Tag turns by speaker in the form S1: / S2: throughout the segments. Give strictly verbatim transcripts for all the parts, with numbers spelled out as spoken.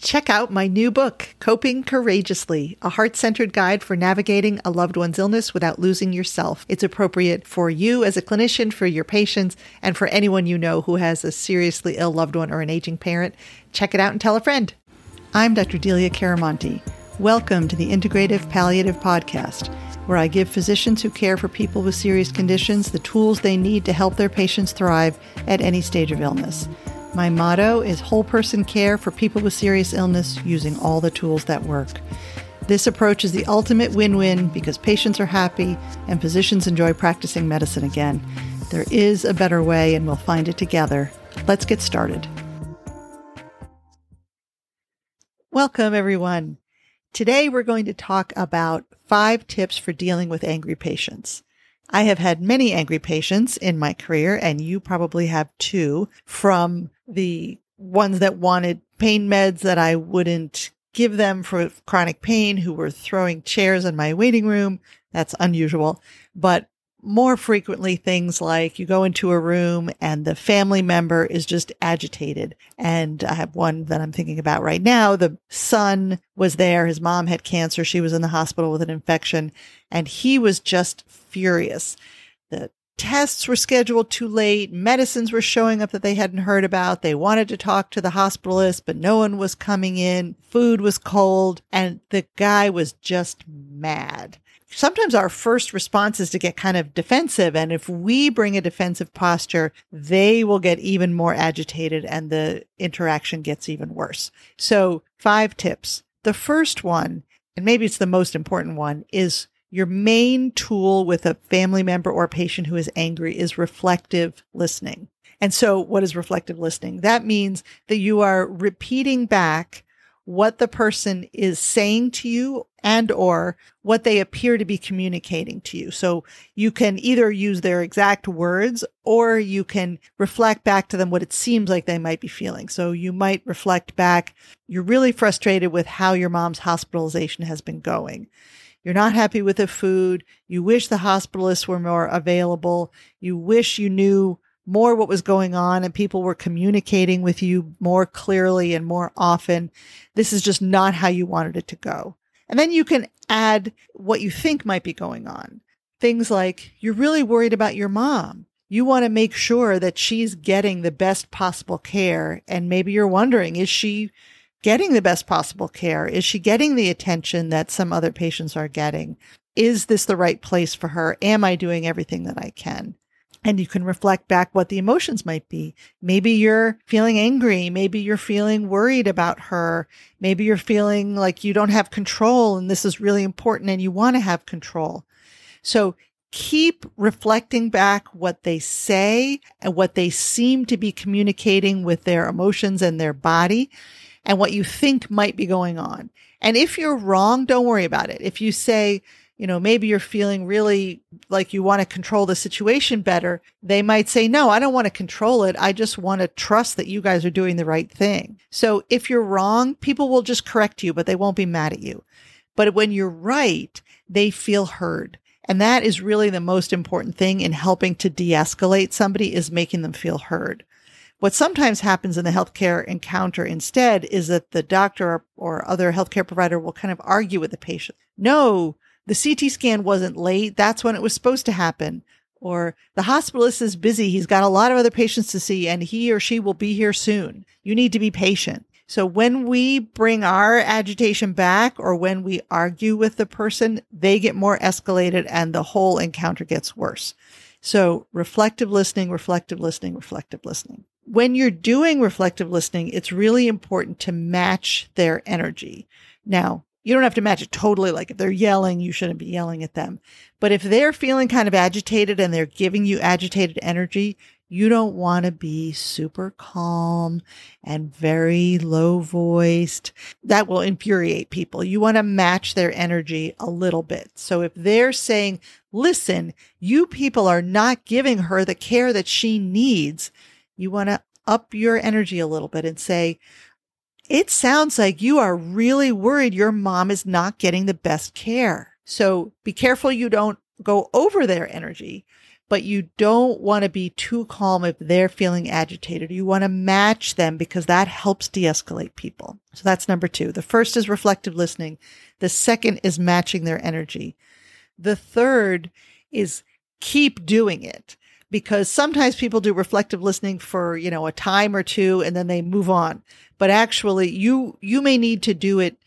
S1: Check out my new book, Coping Courageously, a heart-centered guide for navigating a loved one's illness without losing yourself. It's appropriate for you as a clinician, for your patients, and for anyone you know who has a seriously ill loved one or an aging parent. Check it out and tell a friend. I'm Doctor Delia Caramonte. Welcome to the Integrative Palliative Podcast, where I give physicians who care for people with serious conditions the tools they need to help their patients thrive at any stage of illness. My motto is whole person care for people with serious illness using all the tools that work. This approach is the ultimate win-win because patients are happy and physicians enjoy practicing medicine again. There is a better way and we'll find it together. Let's get started. Welcome, everyone. Today we're going to talk about five tips for dealing with angry patients. I have had many angry patients in my career, and you probably have too, from the ones that wanted pain meds that I wouldn't give them for chronic pain, who were throwing chairs in my waiting room. That's unusual. But more frequently, things like you go into a room and the family member is just agitated. And I have one that I'm thinking about right now. The son was there. His mom had cancer. She was in the hospital with an infection, and he was just furious. The tests were scheduled too late. Medicines were showing up that they hadn't heard about. They wanted to talk to the hospitalist, but no one was coming in. Food was cold, and the guy was just mad. Sometimes our first response is to get kind of defensive. And if we bring a defensive posture, they will get even more agitated and the interaction gets even worse. So five tips. The first one, and maybe it's the most important one, is your main tool with a family member or patient who is angry is reflective listening. And so what is reflective listening? That means that you are repeating back what the person is saying to you and or what they appear to be communicating to you. So you can either use their exact words or you can reflect back to them what it seems like they might be feeling. So you might reflect back, you're really frustrated with how your mom's hospitalization has been going. You're not happy with the food. You wish the hospitalists were more available. You wish you knew more what was going on and people were communicating with you more clearly and more often. This is just not how you wanted it to go. And then you can add what you think might be going on. Things like, you're really worried about your mom. You want to make sure that she's getting the best possible care. And maybe you're wondering, is she getting the best possible care? Is she getting the attention that some other patients are getting? Is this the right place for her? Am I doing everything that I can? And you can reflect back what the emotions might be. Maybe you're feeling angry. Maybe you're feeling worried about her. Maybe you're feeling like you don't have control and this is really important and you want to have control. So keep reflecting back what they say and what they seem to be communicating with their emotions and their body and what you think might be going on. And if you're wrong, don't worry about it. If you say, you know, maybe you're feeling really like you want to control the situation better, they might say, no, I don't want to control it. I just want to trust that you guys are doing the right thing. So if you're wrong, people will just correct you, but they won't be mad at you. But when you're right, they feel heard. And that is really the most important thing in helping to de-escalate somebody, is making them feel heard. What sometimes happens in the healthcare encounter instead is that the doctor or other healthcare provider will kind of argue with the patient. No, the C T scan wasn't late. That's when it was supposed to happen. Or the hospitalist is busy. He's got a lot of other patients to see and he or she will be here soon. You need to be patient. So when we bring our agitation back or when we argue with the person, they get more escalated and the whole encounter gets worse. So reflective listening, reflective listening, reflective listening. When you're doing reflective listening, it's really important to match their energy. Now, you don't have to match it totally. Like if they're yelling, you shouldn't be yelling at them. But if they're feeling kind of agitated and they're giving you agitated energy, you don't want to be super calm and very low voiced. That will infuriate people. You want to match their energy a little bit. So if they're saying, listen, you people are not giving her the care that she needs, you want to up your energy a little bit and say, it sounds like you are really worried your mom is not getting the best care. So be careful you don't go over their energy, but you don't want to be too calm if they're feeling agitated. You want to match them because that helps de-escalate people. So that's number two. The first is reflective listening. The second is matching their energy. The third is keep doing it, because sometimes people do reflective listening for, you know, a time or two and then they move on. But actually you, you may need to do it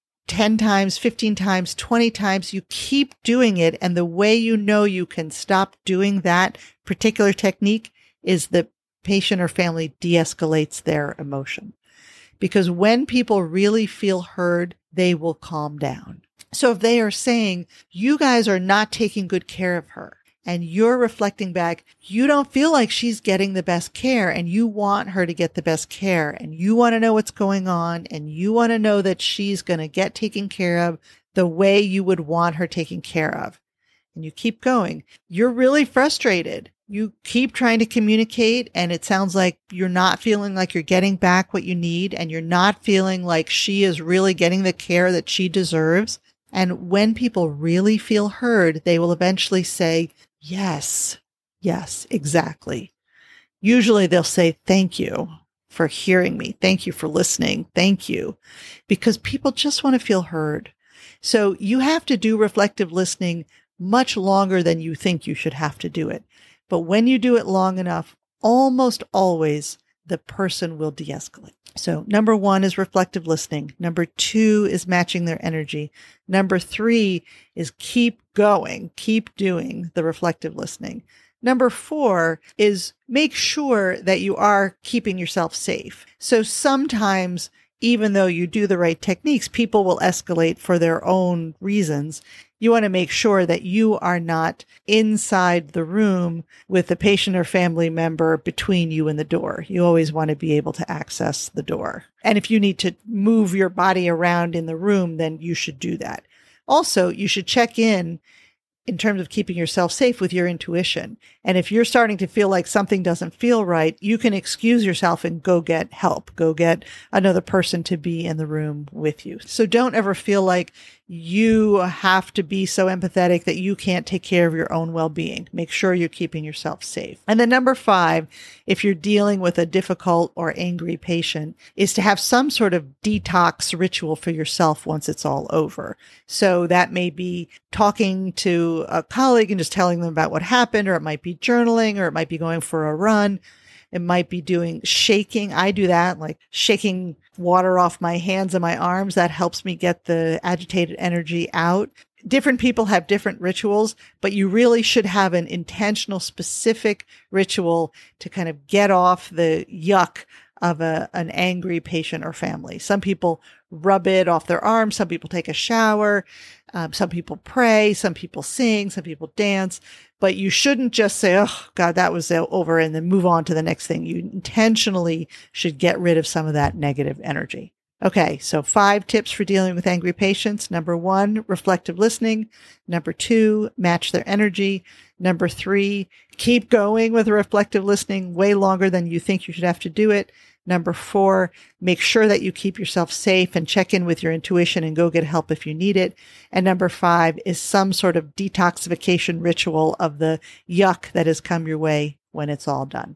S1: ten times, fifteen times, twenty times. You keep doing it. And the way you know you can stop doing that particular technique is the patient or family de-escalates their emotion. Because when people really feel heard, they will calm down. So if they are saying, you guys are not taking good care of her, and you're reflecting back, you don't feel like she's getting the best care, and you want her to get the best care, and you want to know what's going on, and you want to know that she's going to get taken care of the way you would want her taken care of. And you keep going. You're really frustrated. You keep trying to communicate, and it sounds like you're not feeling like you're getting back what you need, and you're not feeling like she is really getting the care that she deserves. And when people really feel heard, they will eventually say, yes, yes, exactly. Usually they'll say, thank you for hearing me. Thank you for listening. Thank you. Because people just want to feel heard. So you have to do reflective listening much longer than you think you should have to do it. But when you do it long enough, almost always the person will de-escalate. So number one is reflective listening. Number two is matching their energy. Number three is keep going, keep doing the reflective listening. Number four is make sure that you are keeping yourself safe. So sometimes, even though you do the right techniques, people will escalate for their own reasons. You want to make sure that you are not inside the room with the patient or family member between you and the door. You always want to be able to access the door. And if you need to move your body around in the room, then you should do that. Also, you should check in in terms of keeping yourself safe with your intuition. And if you're starting to feel like something doesn't feel right, you can excuse yourself and go get help. Go get another person to be in the room with you. So don't ever feel like you have to be so empathetic that you can't take care of your own well-being. Make sure you're keeping yourself safe. And then number five, if you're dealing with a difficult or angry patient, is to have some sort of detox ritual for yourself once it's all over. So that may be talking to a colleague and just telling them about what happened, or it might be journaling, or it might be going for a run. It might be doing shaking. I do that, like shaking water off my hands and my arms. That helps me get the agitated energy out. Different people have different rituals, but you really should have an intentional, specific ritual to kind of get off the yuck of a, an angry patient or family. Some people rub it off their arms. Some people take a shower. Um, some people pray. Some people sing. Some people dance. But you shouldn't just say, oh, God, that was over, and then move on to the next thing. You intentionally should get rid of some of that negative energy. Okay, so five tips for dealing with angry patients. Number one, reflective listening. Number two, match their energy. Number three, keep going with reflective listening way longer than you think you should have to do it. Number four, make sure that you keep yourself safe and check in with your intuition and go get help if you need it. And number five is some sort of detoxification ritual of the yuck that has come your way when it's all done.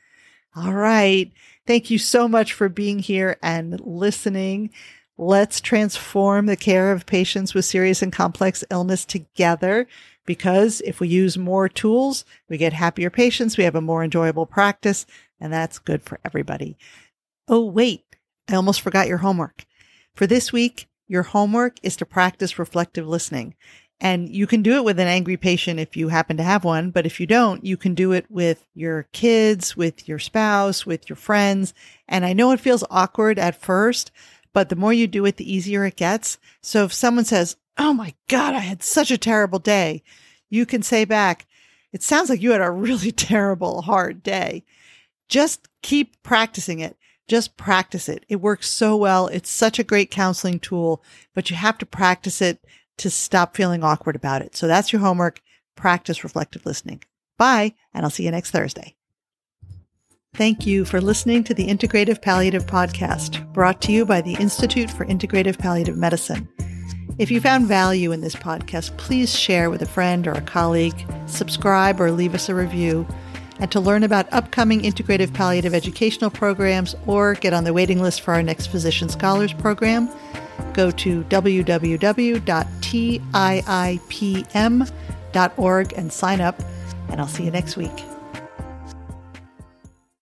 S1: All right. Thank you so much for being here and listening. Let's transform the care of patients with serious and complex illness together, because if we use more tools, we get happier patients, we have a more enjoyable practice, and that's good for everybody. Oh, wait, I almost forgot your homework. For this week, your homework is to practice reflective listening. And you can do it with an angry patient if you happen to have one, but if you don't, you can do it with your kids, with your spouse, with your friends. And I know it feels awkward at first, but the more you do it, the easier it gets. So if someone says, oh my God, I had such a terrible day, you can say back, it sounds like you had a really terrible, hard day. Just keep practicing it. Just practice it. It works so well. It's such a great counseling tool, but you have to practice it to stop feeling awkward about it. So that's your homework. Practice reflective listening. Bye, and I'll see you next Thursday. Thank you for listening to the Integrative Palliative Podcast, brought to you by the Institute for Integrative Palliative Medicine. If you found value in this podcast, please share with a friend or a colleague, subscribe or leave us a review. And to learn about upcoming integrative palliative educational programs or get on the waiting list for our next Physician Scholars program, go to w w w dot t i i p m dot org and sign up, and I'll see you next week.